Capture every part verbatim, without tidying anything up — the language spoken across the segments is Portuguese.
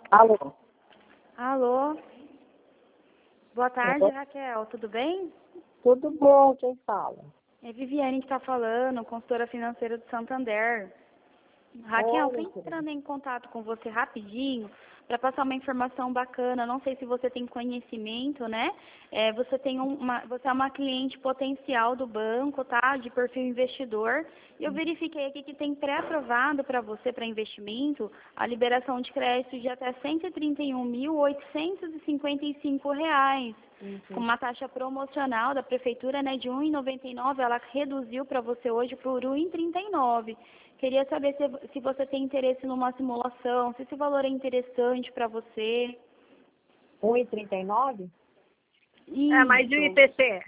Alô? Alô? Boa tarde, Alô? Raquel. Tudo bem? Tudo bom, quem fala? É Viviane que está falando, consultora financeira do Santander. Raquel, Olha, estou querida. entrando em contato com você rapidinho para passar uma informação bacana. Não sei se você tem conhecimento, né? É, você tem um- uma, você é uma cliente potencial do banco, tá? De perfil investidor. E eu verifiquei aqui que tem pré-aprovado para você, para investimento, a liberação de crédito de até cento e trinta e um mil, oitocentos e cinquenta e cinco reais. Com Uhum. uma taxa promocional da prefeitura, né, de um real e noventa e nove, ela reduziu para você hoje por um real e trinta e nove. Queria saber se, se você tem interesse numa simulação, se esse valor é interessante para você. um e trinta e nove? É, mas e o Isso. I P C?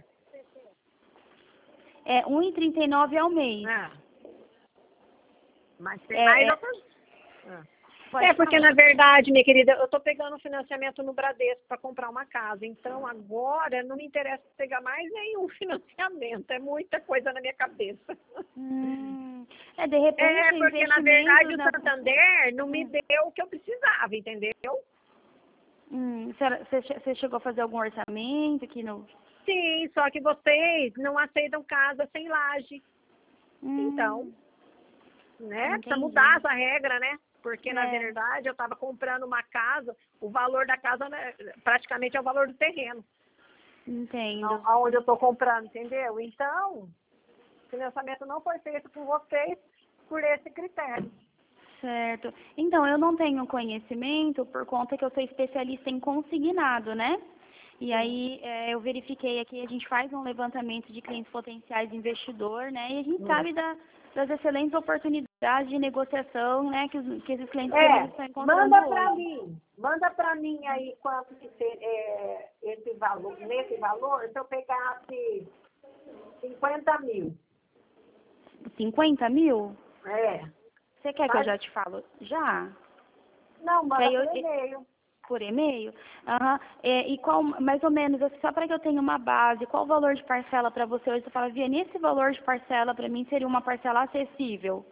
É um real e trinta e nove ao mês. É. Mas tem É, mais é, outras. É. pode É, porque falar. na verdade, minha querida, eu estou pegando financiamento no Bradesco para comprar uma casa. Então agora não me interessa pegar mais nenhum financiamento. É muita coisa na minha cabeça. Hum, é, de repente, É, o porque na investimento verdade o na... Santander não me Hum, deu o que eu precisava, entendeu? hum, você, che- você chegou a fazer algum orçamento aqui no... Sim, só que vocês não aceitam casa sem laje. Então, Hum, né, precisa mudar entendi. essa regra, né? Porque, na É, verdade, eu estava comprando uma casa, o valor da casa né, praticamente é o valor do terreno, entendo. a- aonde eu estou comprando, entendeu? Então, o financiamento não foi feito com vocês por esse critério. Certo. Então, eu não tenho conhecimento por conta que eu sou especialista em consignado, né? E Sim. aí, é, eu verifiquei aqui, a gente faz um levantamento de clientes potenciais de investidor, né? E a gente Hum. sabe da- das excelentes oportunidades de negociação, né? Que, os- que esses clientes eles É, estão encontrando manda para hoje. mim, manda para mim aí quanto que ser, é, esse valor, nesse valor, se eu pegasse cinquenta mil. cinquenta mil? É. Você quer que eu Faz- já te falo? Já. Não, Que manda aí por eu, e-mail. por e-mail? Aham. É, e qual, mais ou menos, assim, só para que eu tenha uma base, qual o valor de parcela para você hoje? Você fala, Vianney, esse valor de parcela para mim seria uma parcela acessível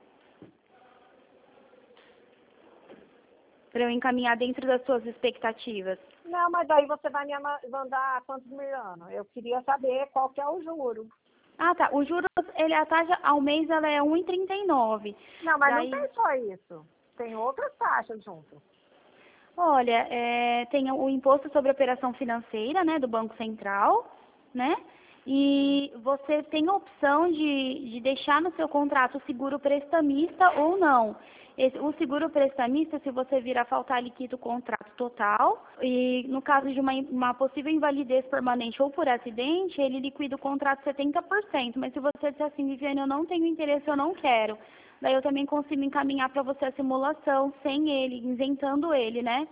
para eu encaminhar dentro das suas expectativas? Não, mas aí você vai me ama- mandar quantos mil anos? Eu queria saber qual que é o juro. Ah, tá. O juros, ele, a taxa ao mês, ela é um real e trinta e nove. Não, mas não Daí, tem só isso. Tem outras taxas junto. olha, é, tem o imposto sobre operação financeira, né, do Banco Central, né? E você tem a opção de, de deixar no seu contrato o seguro prestamista ou não. Esse- o seguro prestamista, se você vir a faltar, liquida o contrato total. E no caso de uma, in- uma possível invalidez permanente ou por acidente, ele liquida o contrato setenta por cento. Mas se você disser assim, Viviane, eu não tenho interesse, eu não quero. Daí eu também consigo encaminhar para você a simulação sem ele, isentando ele, né?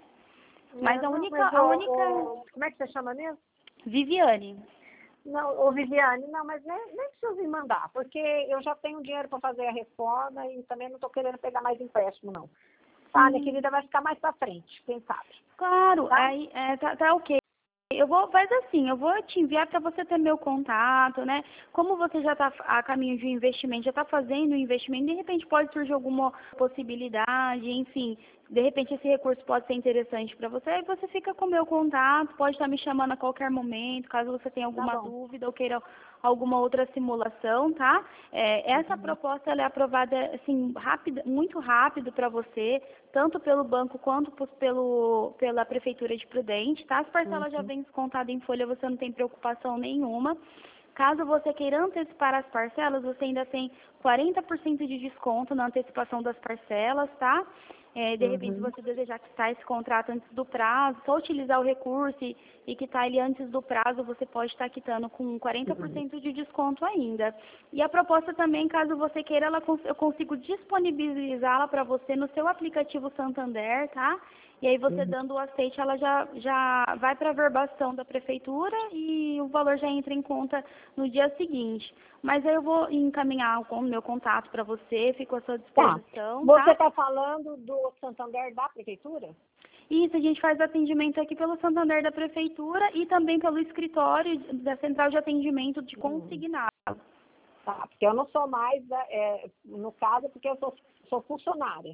Mas É, a não, única, mas a o, única o- como é que você chama mesmo? Viviane. Não, o Viviane, não, mas nem, nem precisa me mandar, porque eu já tenho dinheiro para fazer a reforma e também não estou querendo pegar mais empréstimo, não. Tá, minha Hum, querida, vai ficar mais para frente, quem sabe, claro, tá? aí é, tá, tá ok. Eu vou, faz assim, eu vou te enviar para você ter meu contato, né? Como você já está a caminho de um investimento, já está fazendo um investimento, de repente pode surgir alguma possibilidade, enfim, de repente esse recurso pode ser interessante para você, aí você fica com o meu contato, pode estar me chamando a qualquer momento, caso você tenha Tá alguma bom. dúvida ou queira alguma outra simulação, tá? É, essa proposta ela é aprovada assim rápida, muito rápido para você, tanto pelo banco quanto por- pelo pela prefeitura de Prudente, tá? As parcelas já Uhum. vêm descontadas em folha, você não tem preocupação nenhuma. Caso você queira antecipar as parcelas, você ainda tem quarenta por cento de desconto na antecipação das parcelas, tá? É, de repente, se Uhum. você desejar quitar esse contrato antes do prazo, só utilizar o recurso e, e quitar ele antes do prazo, você pode estar quitando com quarenta por Uhum. cento de desconto ainda. E a proposta também, caso você queira, ela, cons- eu consigo disponibilizá-la para você no seu aplicativo Santander, tá? E aí você Uhum. dando o aceite, ela já, já vai para a verbação da prefeitura e o valor já entra em conta no dia seguinte. Mas aí eu vou encaminhar o meu contato para você, fico à sua Tá. disposição, Você tá? está falando do Santander da prefeitura? Isso, a gente faz atendimento aqui pelo Santander da prefeitura e também pelo escritório da central de atendimento de Hum. consignado. Tá, porque eu não sou mais, é, no caso, porque eu sou, sou funcionária.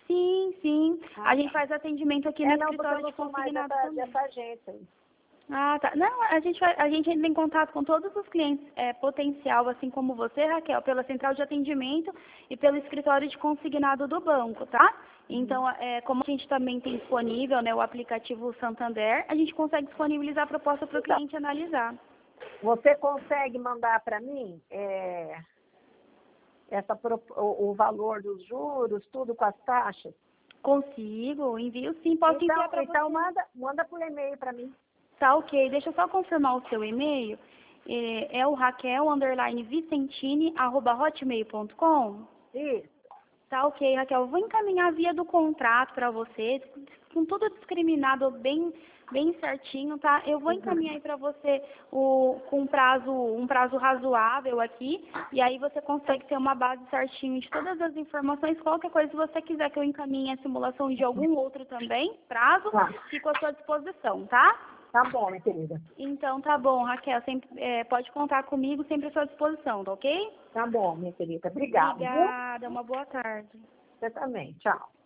Sim, sim. Ah, A gente faz atendimento aqui no é, não, porque eu escritório não de sou mais consignado dessa, também. dessa agência. Ah, tá. Não, a gente, vai, a gente entra em contato com todos os clientes é, potencial, assim como você, Raquel, pela central de atendimento e pelo escritório de consignado do banco, tá? Então, é, como a gente também tem disponível, né, o aplicativo Santander, a gente consegue disponibilizar a proposta para o Então, cliente analisar. você consegue mandar para mim é, essa, pro- o, o valor dos juros, tudo com as taxas? Consigo, envio sim, posso Então, enviar para então você. manda, manda por e-mail para mim. Tá ok, deixa eu só confirmar o seu e-mail. É, é o Raquel, underline Vicentini, arroba hotmail ponto com. Isso. Tá ok, Raquel. Eu vou encaminhar a via do contrato para você, com tudo discriminado bem, bem certinho, tá? Eu vou encaminhar aí para você o, com um prazo, um prazo razoável aqui, e aí você consegue ter uma base certinho de todas as informações. Qualquer coisa, se você quiser que eu encaminhe a simulação de algum outro também, prazo, Tá. fico à sua disposição, tá? Tá bom, minha querida. Então tá bom, Raquel. Sempre, é, pode contar comigo, sempre à sua disposição, tá ok? Tá bom, minha querida. Obrigada, viu? Obrigada, uma boa tarde. Você também. Tchau.